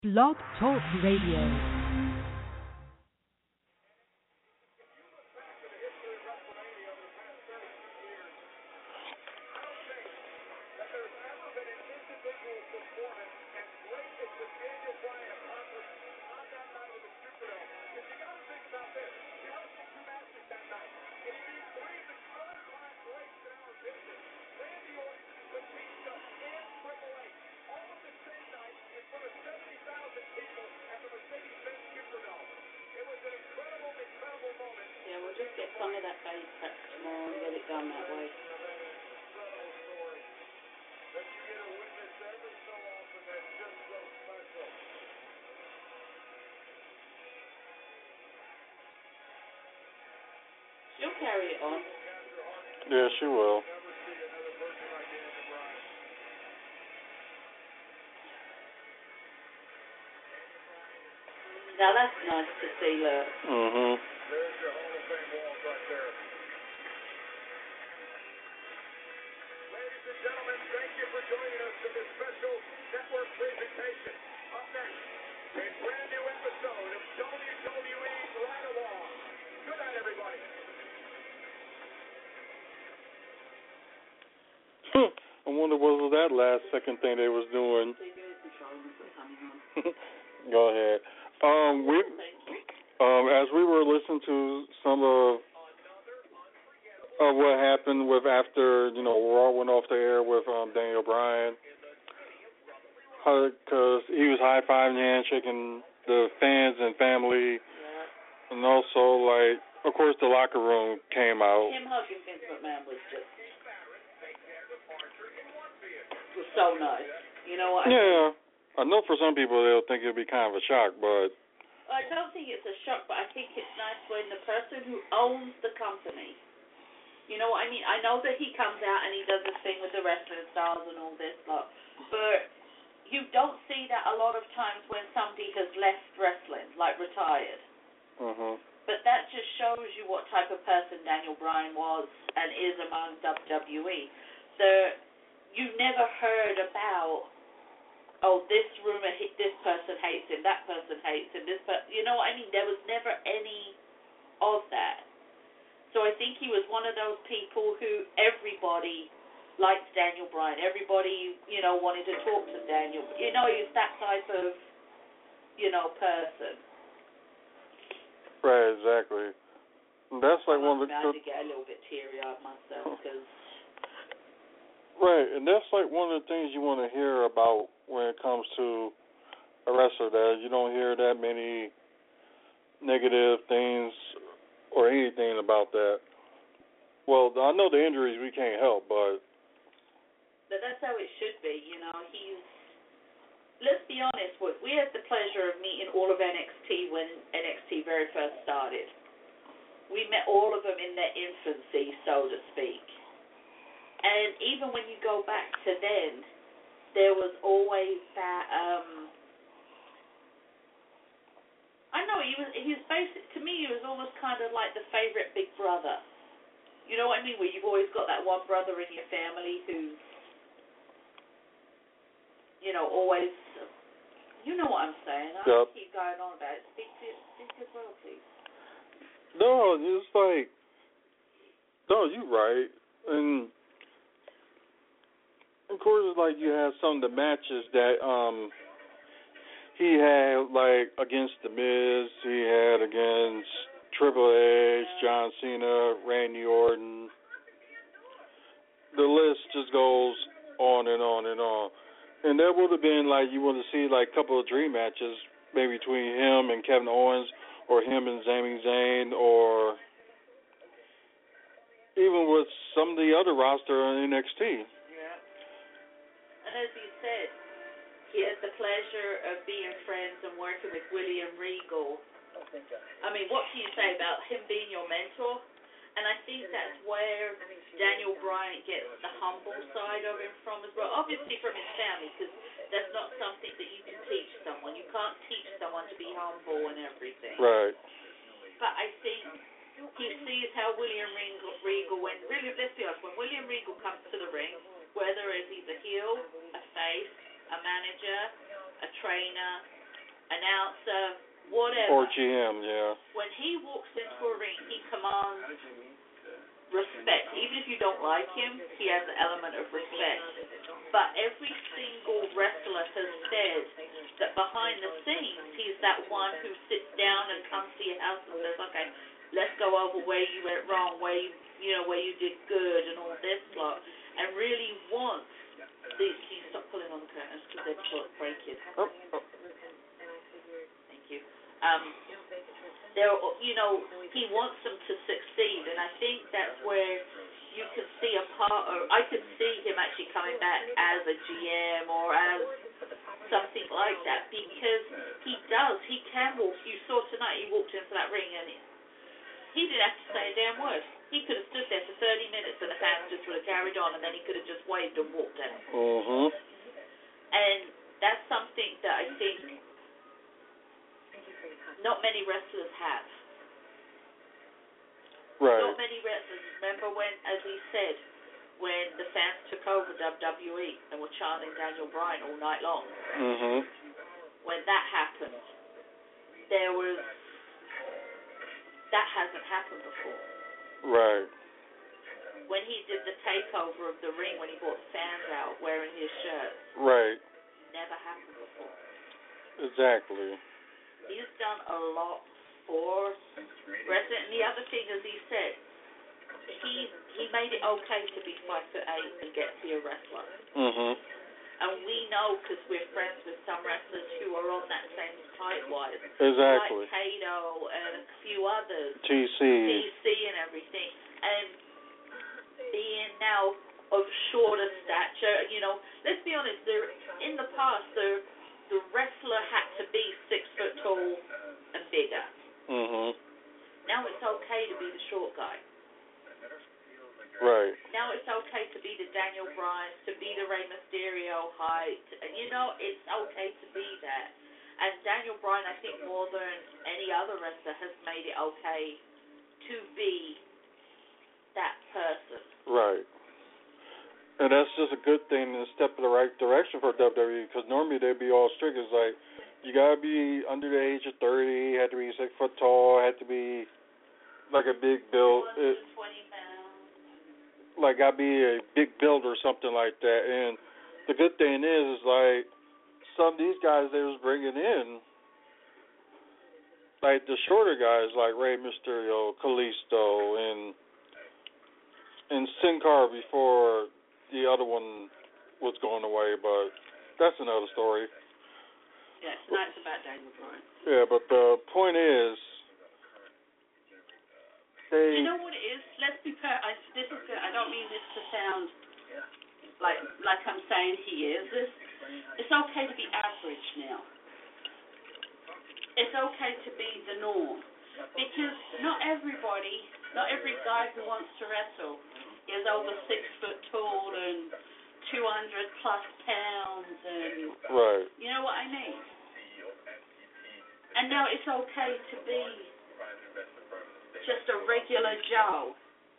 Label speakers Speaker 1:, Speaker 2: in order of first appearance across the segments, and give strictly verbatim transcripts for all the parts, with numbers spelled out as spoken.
Speaker 1: Blog Talk Radio.
Speaker 2: She'll carry it on.
Speaker 3: Yeah, she will.
Speaker 2: Now that's nice to see, look.
Speaker 3: Mm-hmm.
Speaker 4: There's your Hall of Fame walls right there. Ladies and gentlemen, thank you for joining us for this special network presentation. Up next, a brand new episode of W W E Ride Along. Good night, everybody.
Speaker 3: I wonder what was that last second thing they was doing. Go ahead. Um, we, um, as we were listening to some of of what happened with after you know Raw went off the air with um, Daniel Bryan, because he was high fiving, handshaking the fans and family,
Speaker 2: Yeah.
Speaker 3: and also like of course the locker room came out.
Speaker 2: Him hugging Vince McMahon was just was so nice. You know what?
Speaker 3: Yeah, I know for some people they'll think it'll be kind of a shock, but
Speaker 2: I don't think it's a shock, but I think it's nice when the person who owns the company, you know what I mean? I know that he comes out and he does this thing with the wrestling stars and all this stuff, but you don't see that a lot of times when somebody has left wrestling, like retired.
Speaker 3: mhm.
Speaker 2: But that just shows you what type of person Daniel Bryan was and is among W W E. So you never heard about, oh, this rumor, this person hates him, that person hates him, this person, you know what I mean? There was never any of that. So I think he was one of those people who everybody liked Daniel Bryan. Everybody, you know, wanted to talk to Daniel. You know, he's that type of, you know, person.
Speaker 3: Right, exactly. That's like one of the.
Speaker 2: I'm about to get a little bit teary-eyed myself because.
Speaker 3: Right, and that's like one of the things you want to hear about when it comes to a wrestler. That you don't hear that many negative things or anything about that. Well, I know the injuries we can't help, but.
Speaker 2: But that's how it should be, you know. He's. Let's be honest, we had the pleasure of meeting all of N X T when N X T very first started. We met all of them in their infancy, so to speak. And even when you go back to then, there was always that. Um, I know he was. He was basic to me. He was almost kind of like the favorite big brother. You know what I mean? Where you've always got that one brother in your family who's, you know, always. You know what I'm saying? I
Speaker 3: Yep.
Speaker 2: keep going on about it. Speak to speak to your brother, please.
Speaker 3: No, it's like. No, you're right, and. Of course, it's like you have some of the matches that um he had like against The Miz, he had against Triple H, John Cena, Randy Orton. The list just goes on and on and on. And that would have been like you would have seen like a couple of dream matches, maybe between him and Kevin Owens, or him and Sami Zayn, or even with some of the other roster in N X T.
Speaker 2: And as you said, he had the pleasure of being friends and working with William Regal. I mean, what can you say about him being your mentor? And I think that's where Daniel Bryan gets the humble side of him from as well. Obviously from his family, because that's not something that you can teach someone. You can't teach someone to be humble and everything.
Speaker 3: Right.
Speaker 2: But I think he sees how William Regal, Regal when, really, let's be honest, when William Regal comes to the ring, whether it's he's a heel, a face, a manager, a trainer, announcer, whatever.
Speaker 3: Or G M, yeah.
Speaker 2: When he walks into a ring, he commands respect. Even if you don't like him, he has an element of respect. But every single wrestler has said that behind the scenes, he's that one who sits down and comes to your house and says, okay, let's go over where you went wrong, where you, you know, where you did good and all this lot. And really wants these, can you stop pulling on the curtains because they're breaking.
Speaker 3: Oh, oh.
Speaker 2: Thank you. Um, there, you know, he wants them to succeed, and I think that's where you can see a part, or I could see him actually coming back as a G M or as something like that, because he does, he can walk. You saw tonight, he walked into that ring, and he didn't have to say a damn word. He could have stood there for thirty minutes, and the fans just would have carried on, and then he could have just waved and walked out.
Speaker 3: Mm-hmm.
Speaker 2: And that's something that I think not many wrestlers have.
Speaker 3: Right.
Speaker 2: Not many wrestlers. Remember when, as we said, when the fans took over W W E and were chanting Daniel Bryan all night long?
Speaker 3: Mm-hmm.
Speaker 2: When that happened, there was, that hasn't happened before.
Speaker 3: Right.
Speaker 2: When he did the takeover of the ring, when he brought the fans out wearing his shirt,
Speaker 3: Right.
Speaker 2: never happened before.
Speaker 3: Exactly.
Speaker 2: He's done a lot for wrestling. And the other thing, as he said, he he made it okay to be five foot eight and get to be a wrestler.
Speaker 3: Mm-hmm.
Speaker 2: And we know, because we're friends with some wrestlers who are on that same height-wise.
Speaker 3: Exactly.
Speaker 2: Like Kato and a few others.
Speaker 3: T C.
Speaker 2: T C and everything. And being now of shorter stature, you know, let's be honest, there in the past, the the wrestler had to be six foot tall and bigger.
Speaker 3: Mm-hmm.
Speaker 2: Now it's okay to be the short guy.
Speaker 3: Right.
Speaker 2: Now it's okay to be the Daniel Bryan, to be the Rey Mysterio height. You know, it's okay to be that. And Daniel Bryan, I think more than any other wrestler, has made it okay to be that person.
Speaker 3: Right. And that's just a good thing and a step in the right direction for W W E, because normally they'd be all strict. It's like, you got to be under the age of thirty, had to be six foot tall, had to be like a big build. It,
Speaker 2: twenty pounds.
Speaker 3: like, got to be a big build or something like that. And the good thing is, is like, some of these guys they was bringing in, like the shorter guys like Rey Mysterio, Kalisto, and and Sin Cara before the other one was going away, but that's another story.
Speaker 2: Yeah, tonight's about Daniel Bryan.
Speaker 3: Yeah, but the point is, they...
Speaker 5: You know what it is? Let's be fair. I, this is good. I don't mean this to sound like like I'm saying he is. This, it's okay to be average now. It's okay to be the norm. Because not everybody, not every guy who wants to wrestle is over six foot tall and two hundred plus pounds and
Speaker 3: Right.
Speaker 5: you know what I mean? And now it's okay to be just a regular Joe.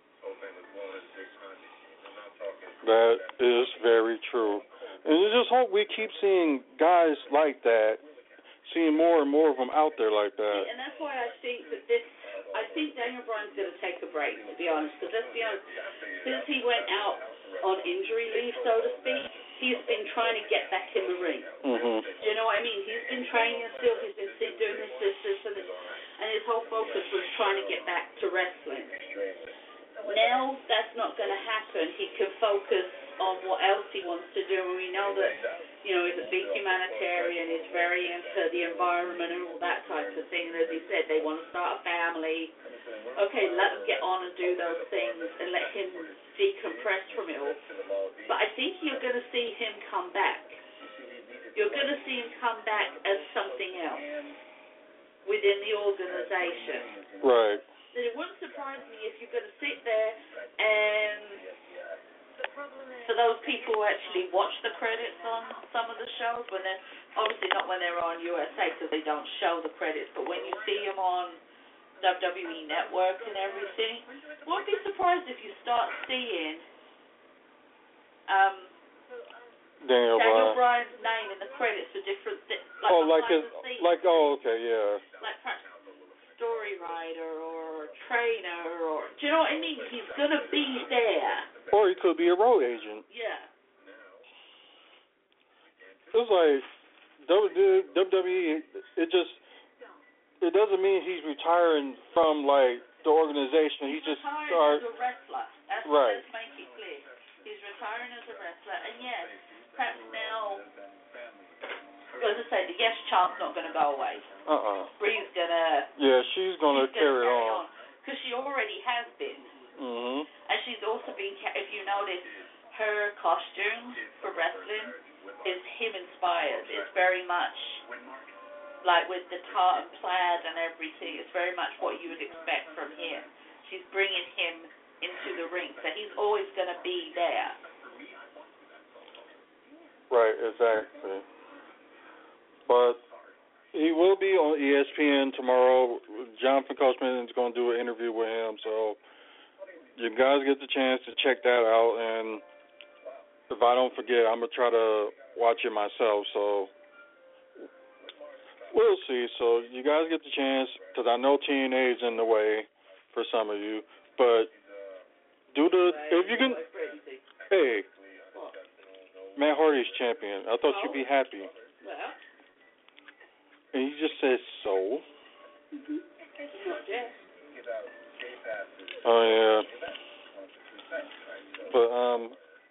Speaker 3: That is very true. And I just hope we keep seeing guys like that, seeing more and more of them out there like that.
Speaker 5: And that's why I think that this, I think Daniel Bryan's going to take a break, to be honest. Because let's be honest, since he went out on injury leave, so to speak, he's been trying to get back in the ring.
Speaker 3: Mm-hmm.
Speaker 5: Do you know what I mean? He's been training still, he's been doing this, this, this, and this. And his whole focus was trying to get back to wrestling. Now that's not going to happen. He can focus on what else he wants to do. And we know that, you know, he's a big humanitarian. He's very into the environment and all that type of thing. And as he said, they want to start a family. Okay, let him get on and do those things and let him decompress from it all. But I think you're going to see him come back. You're going to see him come back as something else within the organization.
Speaker 3: Right.
Speaker 5: Then it wouldn't surprise me if you're going to sit there and for those people who actually watch the credits on some of the shows, when they're obviously not when they're on U S A because they don't show the credits, but when you see them on W W E Network and everything, won't be surprised if you start seeing um,
Speaker 3: Daniel,
Speaker 2: Daniel
Speaker 3: Bryan.
Speaker 2: Bryan's name in the credits for different things. Like
Speaker 3: Oh, like his,
Speaker 2: scene.
Speaker 3: like oh, okay, yeah.
Speaker 2: Like perhaps story writer or trainer or, do you know what I mean? He's gonna be there.
Speaker 3: Or he could be a road agent.
Speaker 2: Yeah.
Speaker 3: It's like W W E. It just it doesn't mean he's retiring from like the organization.
Speaker 2: He's
Speaker 3: he just
Speaker 2: retiring
Speaker 3: start
Speaker 2: as a wrestler. That's
Speaker 3: right.
Speaker 2: Let's make it clear. He's retiring as a wrestler, and yes, perhaps now. As I say, the yes chant's not going to go away.
Speaker 3: Uh-uh.
Speaker 2: Bree's gonna.
Speaker 3: Yeah, she's gonna
Speaker 2: she's
Speaker 3: carry,
Speaker 2: gonna carry
Speaker 3: on.
Speaker 2: Because she already has been.
Speaker 3: Mhm.
Speaker 2: And she's also been. If you notice, her costume for wrestling is him inspired. It's very much like with the tartan plaid and everything. It's very much what you would expect from him. She's bringing him into the ring, so he's always going to be there.
Speaker 3: Right, exactly. But he will be on E S P N tomorrow. Jonathan Coachman is going to do an interview with him, so you guys get the chance to check that out. And if I don't forget, I'm going to try to watch it myself, so we'll see. So you guys get the chance, because I know T N A is in the way for some of you, but do the, if you can, hey, Matt Hardy's champion. I thought you'd be happy. And you just said so. Oh, yeah. But, um,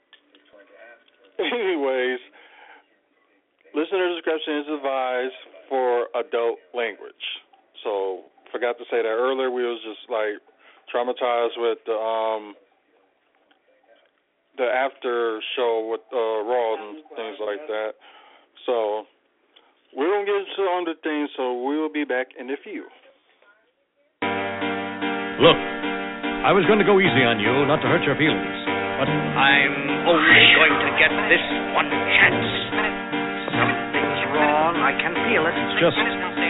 Speaker 3: anyways, listener discretion is advised for adult language. So, forgot to say that earlier. We was just, like, traumatized with the, um, the after show with uh, Raw and things like that. So, we're going to get into other things, so we will be back in a few.
Speaker 6: Look, I was going to go easy on you, not to hurt your feelings, but I'm only going to get this one chance.
Speaker 7: Something's wrong. I can feel it.
Speaker 6: It's just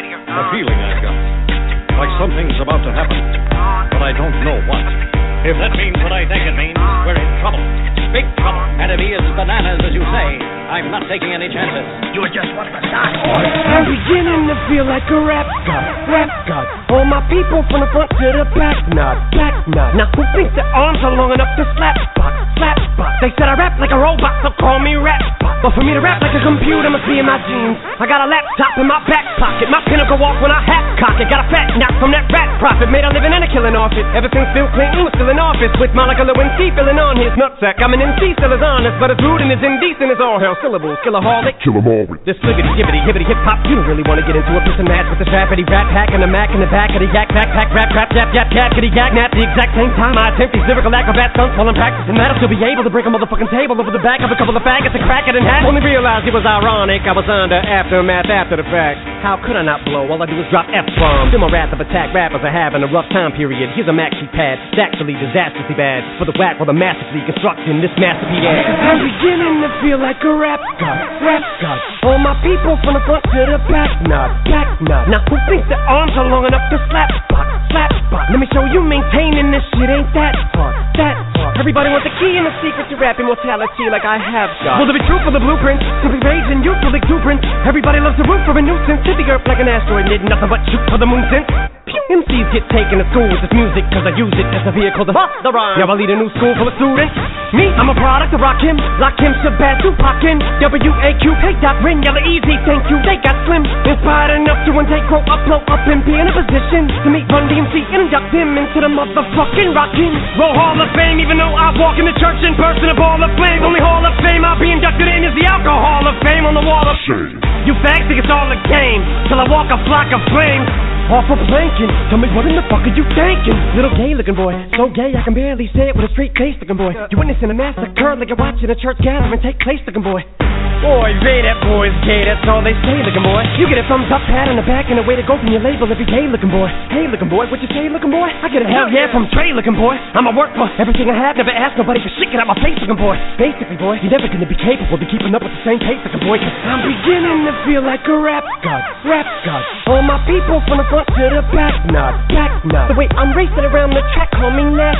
Speaker 6: a feeling I've got, like something's about to happen, but I don't know what. If that means what I think it means, we're in trouble. Big trouble. And if he is bananas, as you say, I'm not taking any chances.
Speaker 7: You're just one of the start.
Speaker 8: I'm beginning to feel like a rap god, rap god. All my people from the front to the back, nod, back nod. Now who thinks their arms are long enough to slap box, slap box? They said I rap like a robot, so call me rap box. But for me to rap like a computer must be in my jeans. I got a laptop in my back pocket, my pinnacle walk when I hat cock it. Got a fat knock from that rat profit, made a living and a killing off it. Ever since Bill Clinton was still in office, with Monica Lewinsky filling on his nutsack. I'm an M C, still as honest, but as rude and as indecent as all hell syllables. Killaholic,
Speaker 9: kill 'em all with
Speaker 8: this flippity, hibbity, hibbity, hip hop. You don't really want to get into a piss and match with this rappity rap pack and the Mac in the back of the yak backpack, rap, rap, yap, yap, yap, kitty yak, nap. The exact same time I attempt these lyrical acrobat stunts while I'm practicing that, I'll still be able to break a motherfucking table over the back of a couple of faggots and crack it in half. Only realized it was ironic. I was under aftermath after the fact. How could I not blow? All I do is drop F-bombs. Feel my wrath of attack. Rappers are having a rough time period. Here's a maxi pad. It's actually disastrously bad for the whack while the masterfully constructing this masterpiece. I'm beginning to feel like a rap god, rap god. All my people from the front to the back, nod, back nod. Now who thinks their arms are long enough to slap box, slap box? Let me show you maintaining this shit ain't that hard, that hard. Everybody wants the key and the secret to rap immortality like I have got. Will there be truth for the blueprint? Simply rage and youthful exuberance. Everybody loves to root for a nuisance. Hit the earth like an asteroid, did nothing but shoot for the moon since. M Cs get taken to school with this music, cause I use it as a vehicle to bust the rhyme. Yeah, I lead a new school full of students. Me, I'm a product of Rakim, Lakim, Shabazz, Tupac, and W A Q, hey, Doc, Rin, Yella, Easy, thank you, they got slim. Inspired enough to one day grow up, blow up, and be in a position to meet Run D M C and induct him into the motherfucking Rockin' Roll Hall of Fame. Even though I walk in the church in person, a ball of flame. Only Hall of Fame I'll be inducted in is the Alcohol of Fame on the wall of shame. You fags think it's all a game, till I walk a flock of flames. Off of planking, tell me what in the fuck are you thinking? Little gay looking boy, so gay I can barely say it with a straight face looking boy. You witnessing a massacre like you're watching a church gathering take place looking boy. Boys, hey, that boy's gay, that's all they say looking boy. You get a thumbs up, pat on the back, and a way to go from your label if you're gay looking boy. Hey looking boy, what you say looking boy? I get a hell yeah from Trey looking boy. I'ma work for everything I have, never ask nobody for shit, get out my face looking boy. Basically boy, you're never gonna be capable of keeping up with the same pace looking boy. Cause I'm beginning to feel like a rap god, rap god. All my people from the front to the back, nod, back nod. The way I'm racing around the track, call me NASCAR.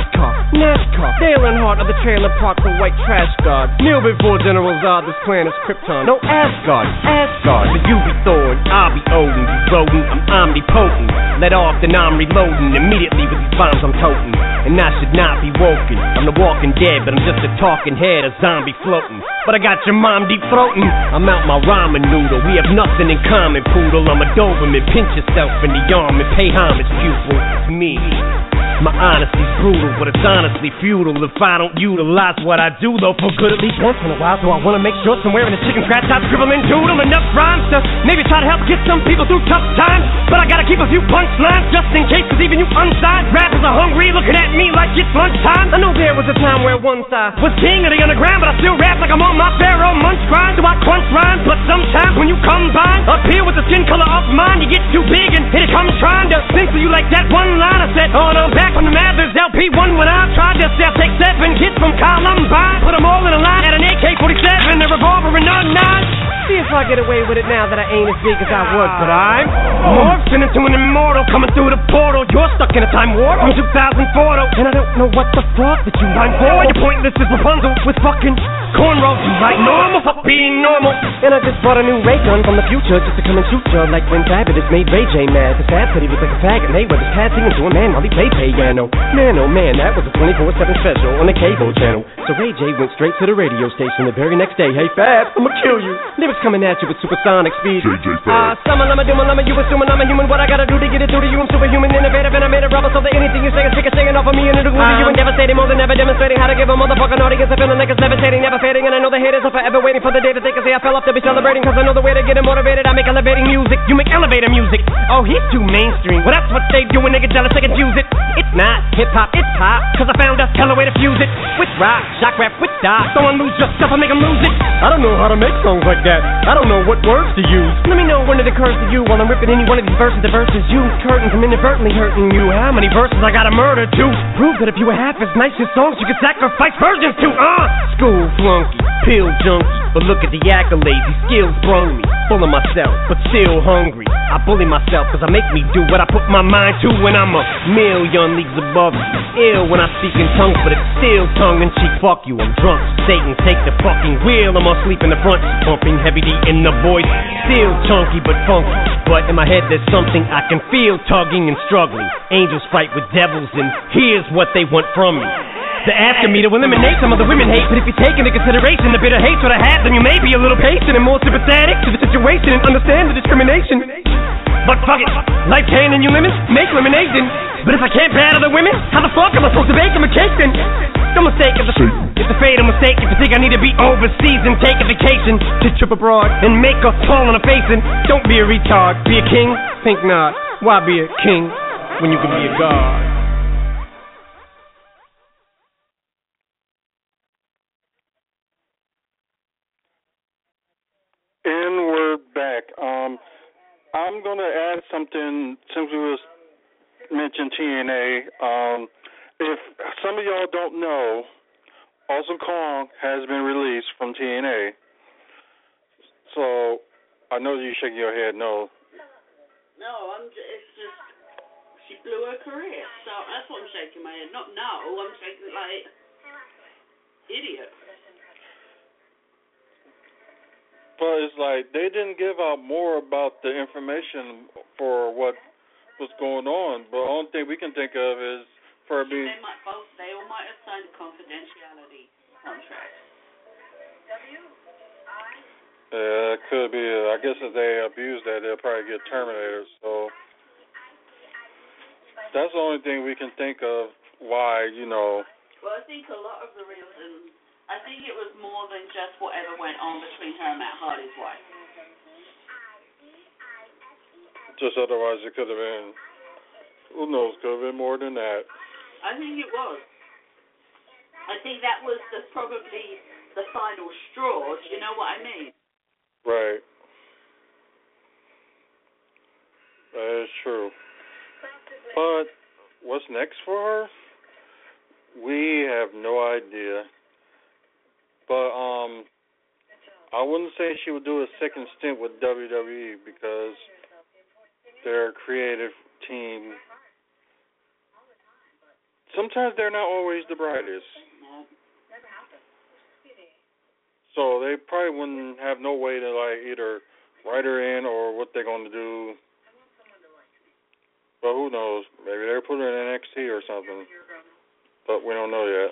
Speaker 8: NASCAR, Dale Earnhardt of the trailer park, the white trash god. Kneel before General Zod, this plan is Krypton. No Asgard, Asgard, but you be Thor and I'll be Odin. You rodent, I'm omnipotent. Let off, then I'm reloading immediately with these bombs I'm toting. And I should not be woken. I'm the walking dead, but I'm just a talking head, a zombie floating. But I got your mom deep throating. I'm out my ramen noodle. We have nothing in common, poodle. I'm a Doberman. Pinch yourself in the arm and pay homage, pupil, to me. My honesty's brutal, but it's honestly futile if I don't utilize what I do, though, for good at least once in a while. So I wanna make sure somewhere in a chicken scratch I scribble and doodle enough rhymes to maybe try to help get some people through tough times. But I gotta keep a few punchlines just in case, cause even you unsigned rappers are hungry, looking at me like it's lunchtime. I know there was a time where one side was king of the underground, but I still rap like I'm on my Pharaoh munch grind. So I crunch rhymes, but sometimes when you combine up here with the skin color of mine, you get too big and here it comes trying to censor you like that one line I said. Oh, no, I'm back from the Mathers L P one when I tried to sell. Take seven kids from Columbine, put them all in a line at an A K forty-seven, a revolver and a nine. See if I get away with it now that I ain't as big as I was, but I'm morphing into an immortal coming through the portal. You're stuck in a time warp from two thousand four, though, and I don't know what the fuck that you rhyme for. You're pointless as Rapunzel with fucking cornrows. You like normal, fuck being normal. And I just brought a new ray gun from the future just to come and shoot you like when Fabulous made Ray J mad. Cause Fab said he was like a faggot, Mayweather's pad singing to a man while he played piano. Man, oh man, that was a twenty-four seven special on the cable channel. So Ray J went straight to the radio station the very next day. Hey Fab, I'ma kill you. Lyrics coming at you with supersonic speed. J J Fab. Ah, summer, lama, doom, lama, you assuming I'm a human. What I gotta do to get it through to you? I'm superhuman, innovative, and I made a rubber so that anything you say is sick of singing off of me and it'll glue to you and devastating more than ever, demonstrating how to give a motherfucking audience a feeling like it's levitating, never fading. And I know the haters are forever waiting for the day that they can say I fell off to be celebrating. Cause I know the way to get them motivated. I make elevating music, you make elevator music. Oh, he's too mainstream. Well, that's what they do when they get jealous, they can use it. It's not hip-hop, it's pop. Cause I found a hella way to fuse it. With rock, shock rap, with dot. Don't lose yourself, I make them lose it. I don't know how to make songs like that. I don't know what words to use. Let me know when it occurs to you while I'm ripping any one of these verses. The verses you curtain from inadvertently hurting you. How many verses I gotta murder to prove that if you were half as nice as songs you could sacrifice versions to? Uh, school flunky, pill junkie. But look at the accolades, these skills brung me. Full of myself, but still hungry. I bully myself cause I make me do what I put my mind to. When I'm a million leagues above you. Ill when I speak in tongues, but it's still tongue in cheek. Fuck you, I'm drunk. Satan, take the fucking wheel. I'm asleep in the front, pumping heavy D in the voice. Still chunky but funky. But in my head there's something I can feel tugging and struggling. Angels fight with devils and here's what they want from me. They're asking me to eliminate some of the women hate, but if you take into consideration the bitter hatred I have, then you may be a little patient and more sympathetic to the situation and understand the discrimination. But fuck it, life can and you lemons make lemonade then. But if I can't battle the women, how the fuck am I supposed to bake them a cake then? No mistake, it's a, it's a fatal mistake if you think I need to be overseas and take a vacation to trip abroad and make a fall on a face. And don't be a retard, be a king? Think not. Why be a king when you can be a god?
Speaker 3: And we're back. Um, I'm going to add something since we was mentioned T N A. Um, if some of y'all don't know, Awesome Kong has been released from T N A. So I know you're shaking your head no.
Speaker 5: No, I'm just, it's just, she blew her career. So that's what I'm shaking my head. Not no, I'm shaking it like, idiot.
Speaker 3: But it's like they didn't give out more about the information for what was going on. But the only thing we can think of is for being.
Speaker 5: They might both. They all might have signed a confidentiality contract.
Speaker 3: Yeah, it could be. I guess if they abuse that, they'll probably get terminated. So that's the only thing we can think of. Why, you know.
Speaker 5: Well, I think a lot of the reason. I think it was more than just whatever went on between her and Matt Hardy's wife.
Speaker 3: Just otherwise it could have been, who knows, could have been more than that.
Speaker 5: I think it was. I think that was the probably the final straw, do you know what I mean?
Speaker 3: Right. That is true. But what's next for her? We have no idea. But um, I wouldn't say she would do a second stint with W W E because their creative team sometimes they're not always the brightest.
Speaker 5: No.
Speaker 3: So they probably wouldn't have no way to like either write her in or what they're going to do. But who knows? Maybe they'll put her in N X T or something. But we don't know yet.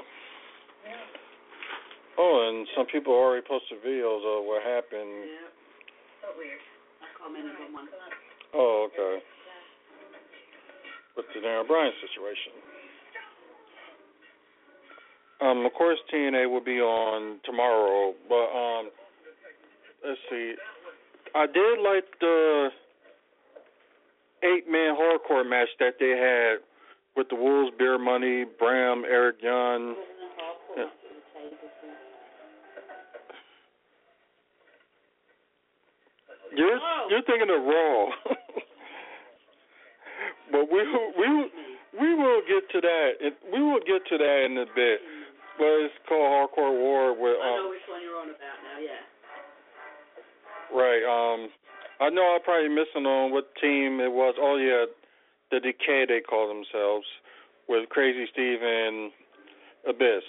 Speaker 3: Oh, and some people already posted videos of what happened.
Speaker 5: Yeah. So weird. I commented on one.
Speaker 3: Oh, okay. With the Daniel Bryan situation. Um, of course, T N A will be on tomorrow, but um, let's see. I did like the eight-man hardcore match that they had with the Wolves, Beer Money, Bram, Eric Young. Yeah. You're you're thinking of Raw, but we we we will get to that. It, we will get to that in a bit. But it's called Hardcore War. With, um,
Speaker 5: I know which one you're on about now. Yeah.
Speaker 3: Right. Um, I know I'm probably missing on what team it was. Oh yeah, the Decay they call themselves, with Crazy Steve and Abyss.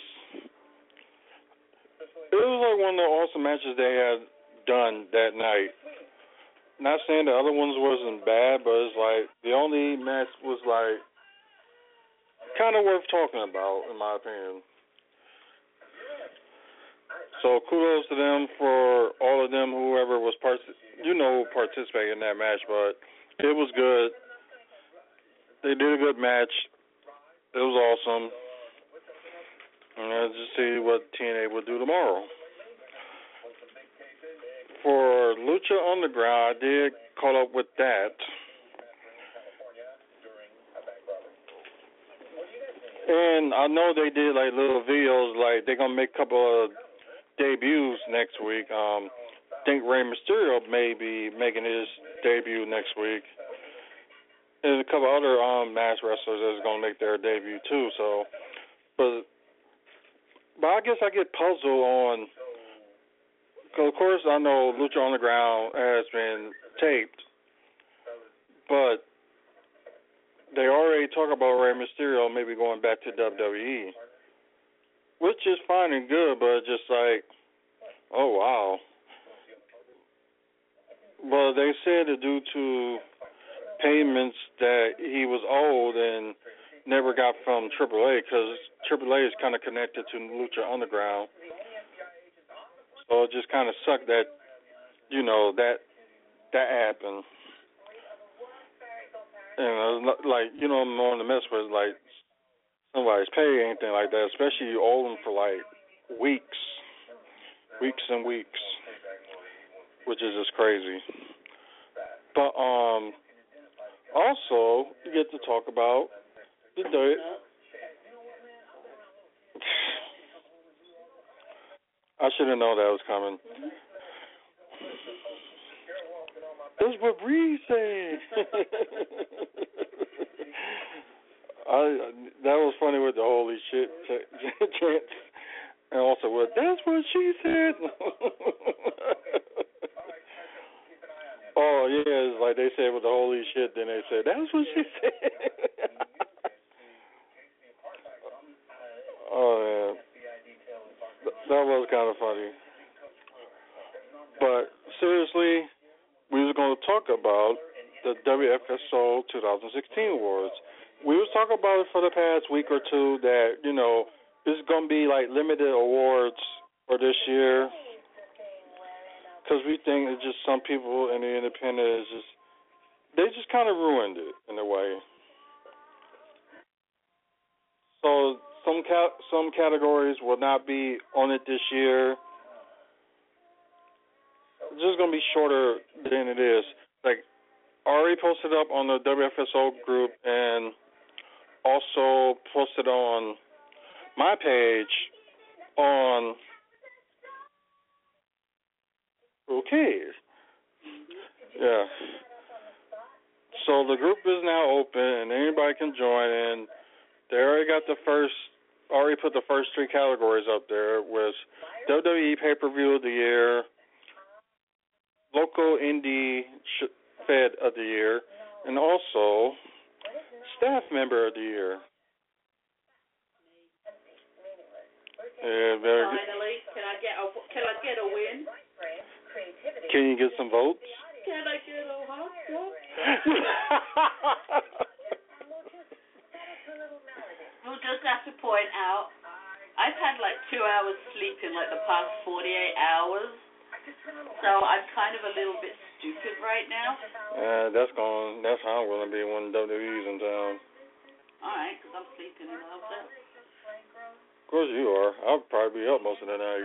Speaker 3: It was like one of the awesome matches they had done that night. Not saying the other ones wasn't bad, but it's like the only match was like kind of worth talking about, in my opinion. So kudos to them for all of them, whoever was part, you know, participating in that match. But it was good. They did a good match. It was awesome. And let's just see what T N A will do tomorrow. For Lucha Underground, I did call up with that. And I know they did like little videos, like they're gonna make a couple of debuts next week. Um, I think Rey Mysterio may be making his debut next week. There's a couple other um mass wrestlers that's gonna make their debut too. So, but but I guess I get puzzled on. Because, of course, I know Lucha Underground has been taped, but they already talk about Rey Mysterio maybe going back to W W E, which is fine and good, but just like, oh, wow. But they said that due to payments that he was owed and never got from Triple A, because Triple A is kind of connected to Lucha Underground. So it just kind of sucked that, you know, that that happened. And uh, like, you know, I'm on the mess with like somebody's pay or anything like that, especially you owe them for like weeks, weeks and weeks, which is just crazy. But um, also you get to talk about the day. I should have known that was coming. That's what Bree said. I, that was funny with the holy shit chant. And also with, that's what she said. Oh, yeah, it's like they said with the holy shit, then they said, that's what she said. Oh, man. That was kind of funny. But seriously, we was going to talk about the W F S O twenty sixteen awards. We was talking about it for the past week or two that, you know, this is going to be like limited awards for this year. Because we think it's just some people in the independent is just, they just kind of ruined it in a way. So some ca- some categories will not be on it this year. It's just going to be shorter than it is. Like, I already posted up on the W F S O group and also posted on my page on, okay, yeah. So the group is now open and anybody can join in. They already got the first, already put the first three categories up there, was W W E Pay-Per-View of the Year, Local Indie Fed of the Year, and also Staff Member of the Year. Yeah, better get,
Speaker 5: Finally, can I get a can I get a win?
Speaker 3: can you get some votes?
Speaker 5: Can I get a hot dog? We'll just have to point out, I've had like two hours sleep in like the past forty-eight hours, so I'm kind of a little bit stupid right now.
Speaker 3: Uh, that's going. That's how I'm gonna be when W W E's in town.
Speaker 5: All right, because I'm sleeping in the hotel.
Speaker 3: Of course you are. I'll probably be up most of the night.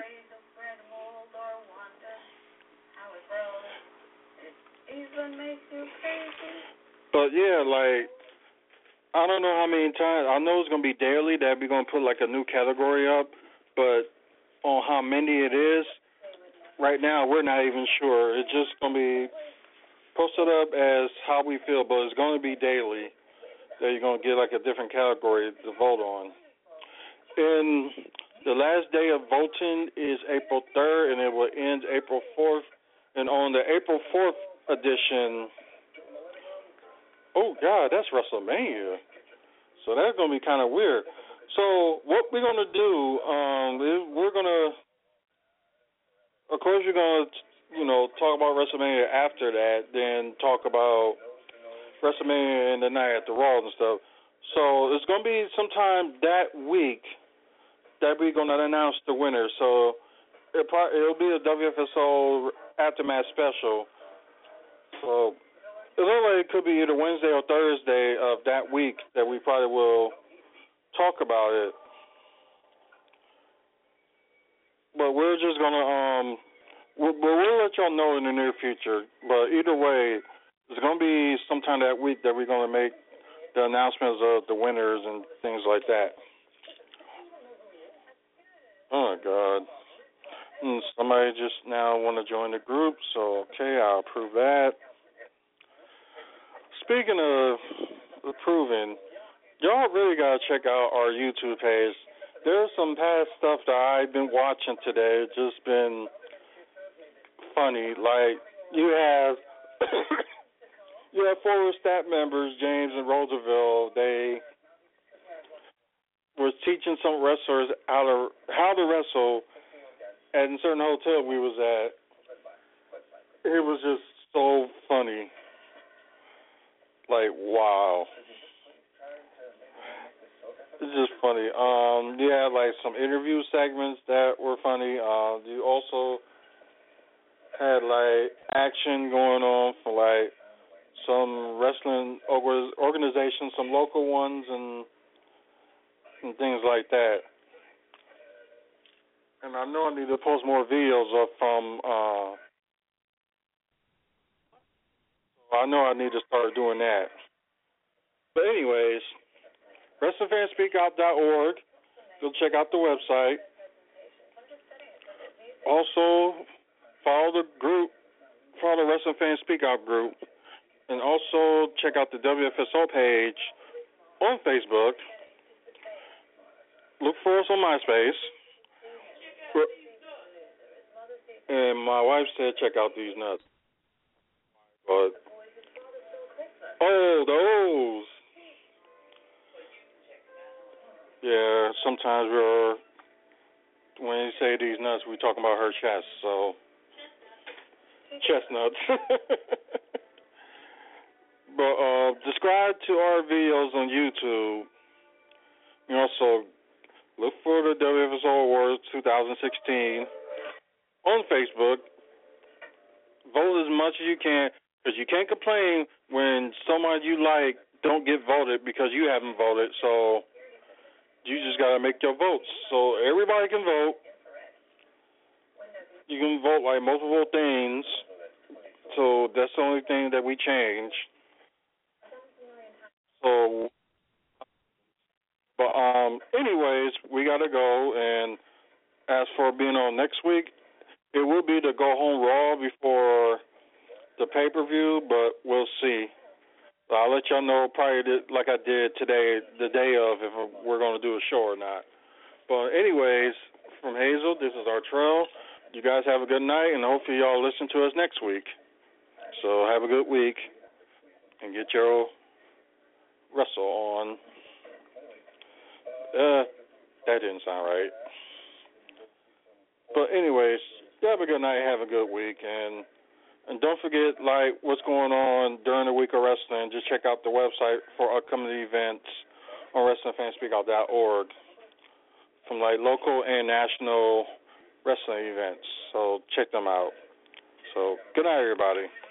Speaker 3: But yeah, like I don't know how many times. I know it's gonna be daily that we're gonna put like a new category up, but on how many it is, right now we're not even sure. It's just gonna be posted up as how we feel, but it's gonna be daily. That you're gonna get like a different category to vote on. And the last day of voting is April third, and it will end April fourth. And on the April fourth edition, oh God, that's WrestleMania. So that's gonna be kind of weird. So what we're gonna do um, is we're gonna, of course, you're gonna, you know, talk about WrestleMania after that, then talk about WrestleMania and the night at the Raw and stuff. So it's going to be sometime that week that we're going to announce the winner. So it probably, it'll be a W F S O Aftermath special. So it looks like it could be either Wednesday or Thursday of that week that we probably will talk about it. But we're just going to, um, we'll, we'll let y'all know in the near future. But either way, it's going to be sometime that week that we're going to make the announcements of the winners and things like that. Oh, my God. And somebody just now want to join the group, so, okay, I'll approve that. Speaking of approving, y'all really got to check out our YouTube page. There's some past stuff that I've been watching today. It's just been funny. Like, you have... You have former staff members, James and Roosevelt. They were teaching some wrestlers how to how to wrestle at a certain hotel we was at. It was just so funny. Like, wow. It's just funny. Um, you had like some interview segments that were funny. Uh, you also had like action going on for like some wrestling organizations, some local ones, and, and things like that. And I know I need to post more videos up from, uh, I know I need to start doing that. But anyways, wrestling fans speak out dot org. Go check out the website. Also, follow the group, follow the Wrestling Fans Speak Out group. And also check out the W F S O page on Facebook. Look for us on MySpace. And my wife said check out these nuts. But, oh, those. Yeah, sometimes we're, when you say these nuts, we're talking about her chest, so. Chestnuts. But uh, subscribe to our videos on YouTube. You also look for the W F S O Awards twenty sixteen on Facebook. Vote as much as you can, because you can't complain when someone you like don't get voted because you haven't voted. So you just got to make your votes. So everybody can vote. You can vote like multiple things. So that's the only thing that we change. So, but um, anyways, we gotta go. And as for being on next week, it will be the Go Home Raw before the pay per view, but we'll see. So I'll let y'all know probably like I did today, the day of, if we're gonna do a show or not. But anyways, from Hazel, this is Artrell. You guys have a good night, and hopefully y'all listen to us next week. So have a good week, and get your wrestle on. Uh, that didn't sound right. But anyways, you have a good night, have a good week, and and don't forget, like, what's going on during the week of wrestling. Just check out the website for upcoming events on wrestling fan speak out dot org from, like, local and national wrestling events. So check them out. So good night, everybody.